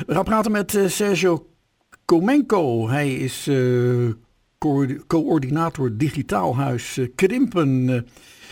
We gaan praten met Sergio Comenco. Hij is coördinator Digitaalhuis Krimpen.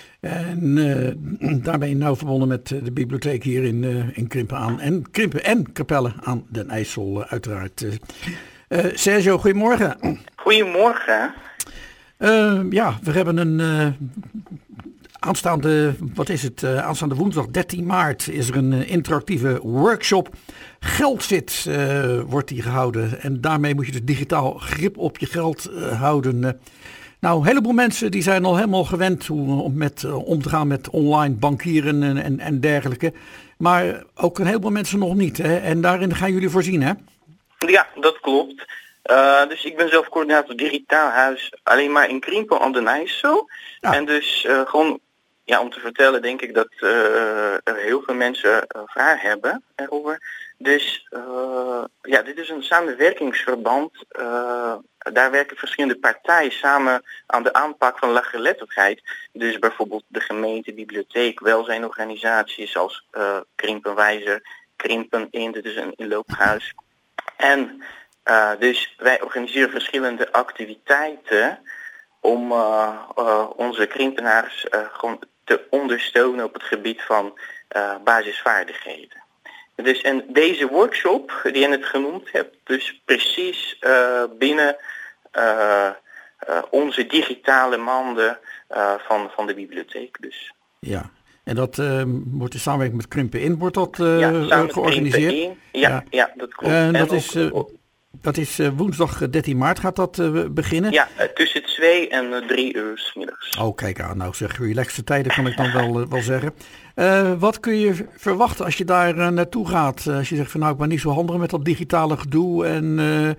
En daarbij nauw verbonden met de bibliotheek hier in Krimpen en Capelle aan den IJssel uiteraard. Sergio, goedemorgen. Goedemorgen. We hebben een aanstaande woensdag 13 maart is er een interactieve workshop. Geldfit wordt die gehouden en daarmee moet je dus digitaal grip op je geld houden. Nou, een heleboel mensen die zijn al helemaal gewend om te gaan met online bankieren en dergelijke. Maar ook een heleboel mensen nog niet. Hè? En daarin gaan jullie voorzien, hè? Ja, dat klopt. Dus ik ben zelf coördinator Digitaalhuis alleen maar in Krimpen aan den IJssel. Ja. En dus gewoon om te vertellen denk ik dat er heel veel mensen vragen hebben erover. Dus dit is een samenwerkingsverband. Daar werken verschillende partijen samen aan de aanpak van laaggeletterdheid. Dus bijvoorbeeld de gemeente, bibliotheek, welzijnorganisaties als Krimpenwijzer, Krimpen in, dit is een inloophuis. En dus wij organiseren verschillende activiteiten om onze Krimpenaars gewoon te ondersteunen op het gebied van basisvaardigheden. Dus en deze workshop die je net genoemd hebt, dus precies binnen onze digitale manden van de bibliotheek dus. Ja, en dat wordt in samenwerking met Krimpen in, wordt dat georganiseerd? Ja, dat klopt. Dat is woensdag 13 maart gaat dat beginnen? Ja, tussen 2 en 3 uur 's middags. Oh, kijk aan. Nou zeg, relaxte tijden kan ik dan wel zeggen. Wat kun je verwachten als je daar naartoe gaat? Als je zegt van nou, ik ben niet zo handig met dat digitale gedoe. En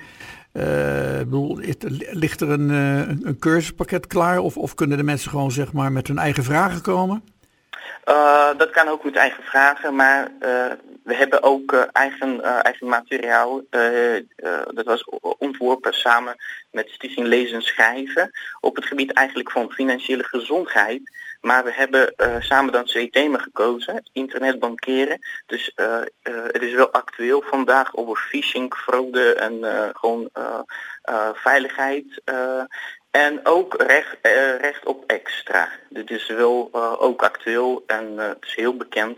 ligt er een cursuspakket klaar? Of kunnen de mensen gewoon zeg maar met hun eigen vragen komen? Dat kan ook met eigen vragen, maar we hebben ook eigen materiaal. Dat was ontworpen samen met Stichting Lezen en Schrijven op het gebied eigenlijk van financiële gezondheid. Maar we hebben samen dan 2 thema's gekozen. Internetbankeren. Dus het is wel actueel vandaag over phishing, fraude en gewoon veiligheid. En ook recht op extra. Dit is wel ook actueel en het is heel bekend.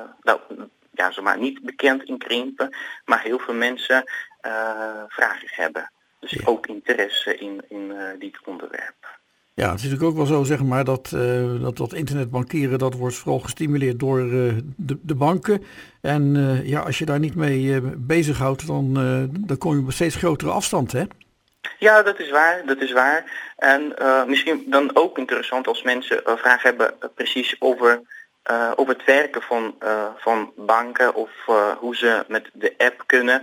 Zomaar niet bekend in Krimpen, maar heel veel mensen vragen hebben. Dus ook interesse in dit onderwerp. Ja, het is natuurlijk ook wel zo, zeg maar, dat internetbankieren, dat wordt vooral gestimuleerd door de banken. En als je daar niet mee bezighoudt, dan kom je op een steeds grotere afstand, hè? Ja, dat is waar. En misschien dan ook interessant als mensen vragen hebben precies over het werken van banken of hoe ze met de app kunnen.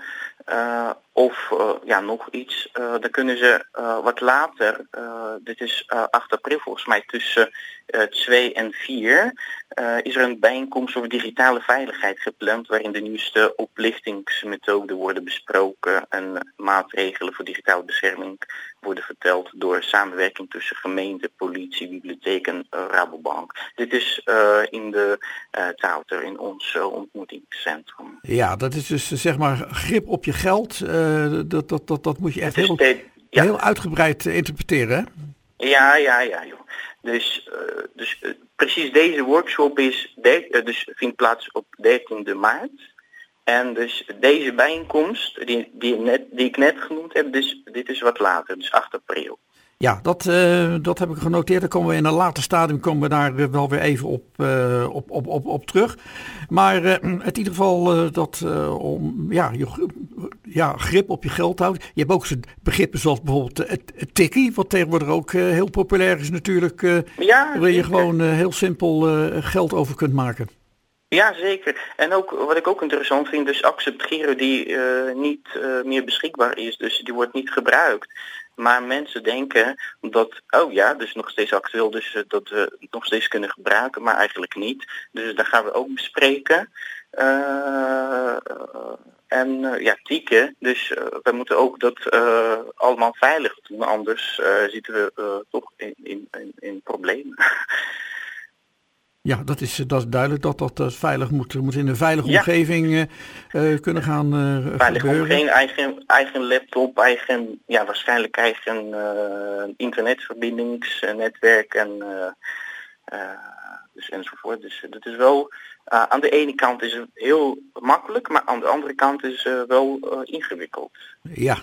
Of nog iets, dan kunnen ze wat later, dit is 8 april volgens mij, tussen 2 en 4, is er een bijeenkomst over digitale veiligheid gepland, waarin de nieuwste oplichtingsmethoden worden besproken en maatregelen voor digitale bescherming worden verteld door samenwerking tussen gemeente, politie, bibliotheek en Rabobank. Dit is in de Tauter, in ons ontmoetingscentrum. Ja, dat is dus zeg maar grip op je geld. Dat moet je echt heel uitgebreid interpreteren, hè? Ja, joh. Dus precies deze workshop vindt plaats op 13e maart. En dus deze bijeenkomst, die ik net genoemd heb, dus dit is wat later, dus 8 april. Ja, dat heb ik genoteerd. Dan komen we in een later stadium daar wel weer even op terug. Maar in ieder geval grip op je geld houden. Je hebt ook begrippen zoals bijvoorbeeld het tikkie, wat tegenwoordig ook heel populair is natuurlijk. Waar je gewoon heel simpel geld over kunt maken. Ja, zeker. En ook wat ik ook interessant vind, dus accepteren die niet meer beschikbaar is. Dus die wordt niet gebruikt. Maar mensen denken dat, dus nog steeds actueel, dus dat we het nog steeds kunnen gebruiken, maar eigenlijk niet. Dus daar gaan we ook bespreken. Tieken. Dus we moeten ook dat allemaal veilig doen, anders zitten we toch in problemen. Ja, dat is duidelijk dat veilig moet in een veilige omgeving kunnen gaan veilige gebeuren. omgeving, eigen laptop, waarschijnlijk eigen internetverbindingsnetwerk en dus enzovoort. Dus dat is wel, aan de ene kant is het heel makkelijk, maar aan de andere kant is het wel ingewikkeld. Ja,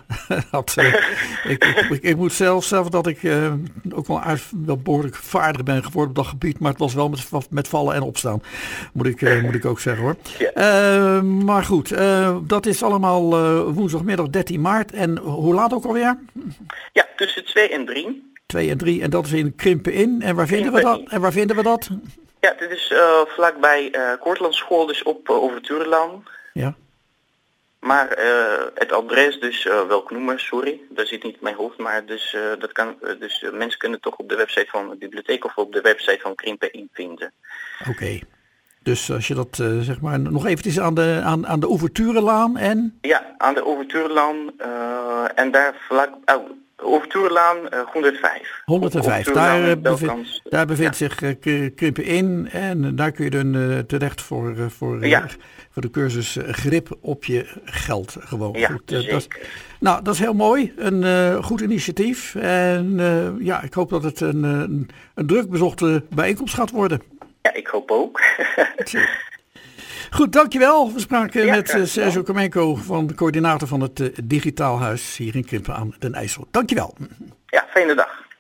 ik moet zelf dat ik ook wel behoorlijk vaardig ben geworden op dat gebied, maar het was wel met vallen en opstaan, moet ik ook zeggen hoor. Ja. Maar goed, dat is allemaal woensdagmiddag 13 maart en hoe laat ook alweer? Ja, tussen 2 en 3. 2 en 3 en dat is in Krimpen in. En waar vinden we dat? Ja, dit is vlakbij Kortlandschool, dus op Overturenlaan. Ja. Maar het adres, dus welk nummer, sorry, dat zit niet in mijn hoofd, maar dus dat kan, dus mensen kunnen toch op de website van de bibliotheek of op de website van Krimpen invinden. Oké. Dus als je dat zeg maar nog eventjes aan de Overturenlaan en? Ja, aan de Overturenlaan en daar vlak. Overturenlaan 105. 105, daar bevindt zich Krimpen in en daar kun je dan terecht voor de cursus grip op je geld gewoon. Ja, goed, dat is heel mooi, een goed initiatief en ik hoop dat het een druk bezochte bijeenkomst gaat worden. Ja, ik hoop ook. Goed, dankjewel. We spraken met Sergio Kamenko, van de coördinator van het Digitaal Huis hier in Krimpen aan den IJssel. Dankjewel. Ja, fijne dag.